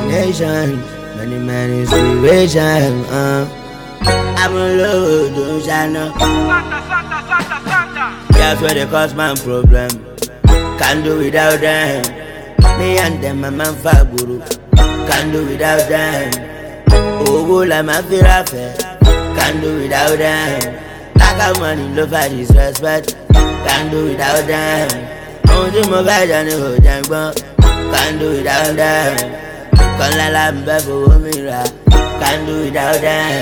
imagination, many inspiration. I'm alone, don't shine. That's where they cause my problem. Can't do without them. Me and them, my man Faburu. Can't do without them. Oh, la ma firafe. Can't do without them. Like a money, love and disrespect. Can't do without them. Only my guys and the whole damn bun. Can't do without them. Can't la mbe for me ra. Can't do without them.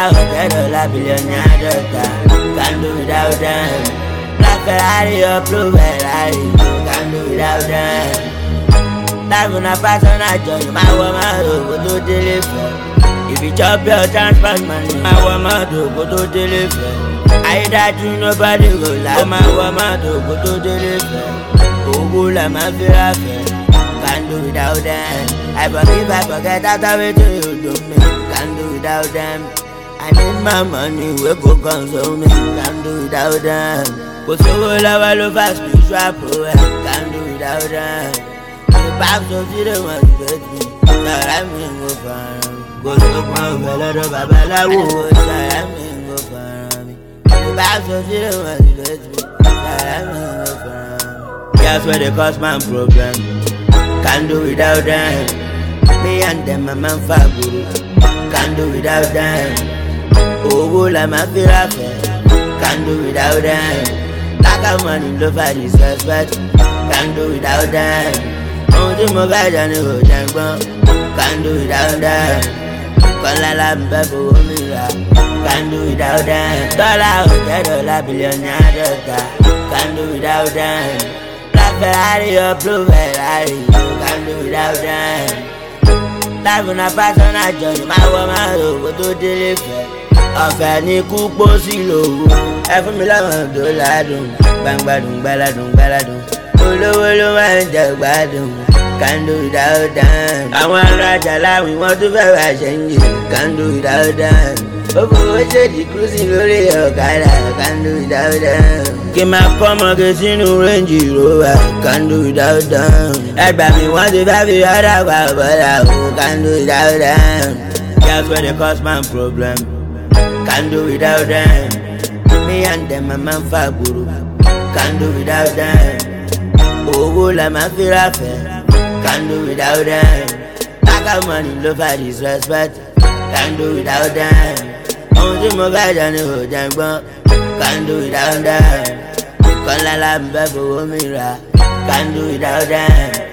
$100 billionaire. Can't do without them. Black Ferrari or blue Ferrari. Can't do without them. Life on a passion I join. My woman go to deliver. If you chop your transport money, my woman go to deliver. I that you nobody go like my woman go to deliver. Oh, go like my firafe. Can't do without them. I forget after we do me. Can't do without them. I need my money, we go console me. Can't do without them. Go so love, love fast, spiritual power. Can't do without them. The back so zero was with me. I'm in go for me. Go so my fellow Babala wood. I'm in go for me. The back so zero was with me. I'm in go for me. That's where they cause my problem. Can't do without them. Me and them, my man Faburu. Can't do without them. Oh, la ma firafe. Can't do without them. Like a money, love and disrespect. Can't do without them. Only my guys and the whole damn bun. Can't do without them. Can't la mbe for me ra. Can't do without them. $100 billionaire. Can't do without them. Black Ferrari or blue Ferrari. Can't do without them. Life on a passion I join. My woman go to deliver. Ọ̀fẹ́ ní kú pósí lòwò. Ẹ fún mi láwọn tó ládùn. Gbangbadùn gbáládùn gbáládùn. Olówó ló máa ń jẹ gbádùn. Can't do without them. Àwọn arájà láwìn wọ́n tún fẹ́ wá ṣẹ́yìn. Can't do without them. Ó fowó ṣèdí cruising lórí ọ̀kadà. Can't do without them. Kí n máa kọ́ ọmọge sínú Range Rover. Can't do without them. Ẹgbà mi wọ́n ti fẹ́ fi ọ̀dà pa bọ́dà o. Can't do without them. That's where they cause my problem. Can't do without them. Me and them, my man Faburu. Can't do without them. Oh, la ma firafe. Can't do without them. Like a money, love and disrespect. Can't do without them. Only my guys and the whole damn bun. Can't do without them. Can't la mbe for me ra. Can't do without them.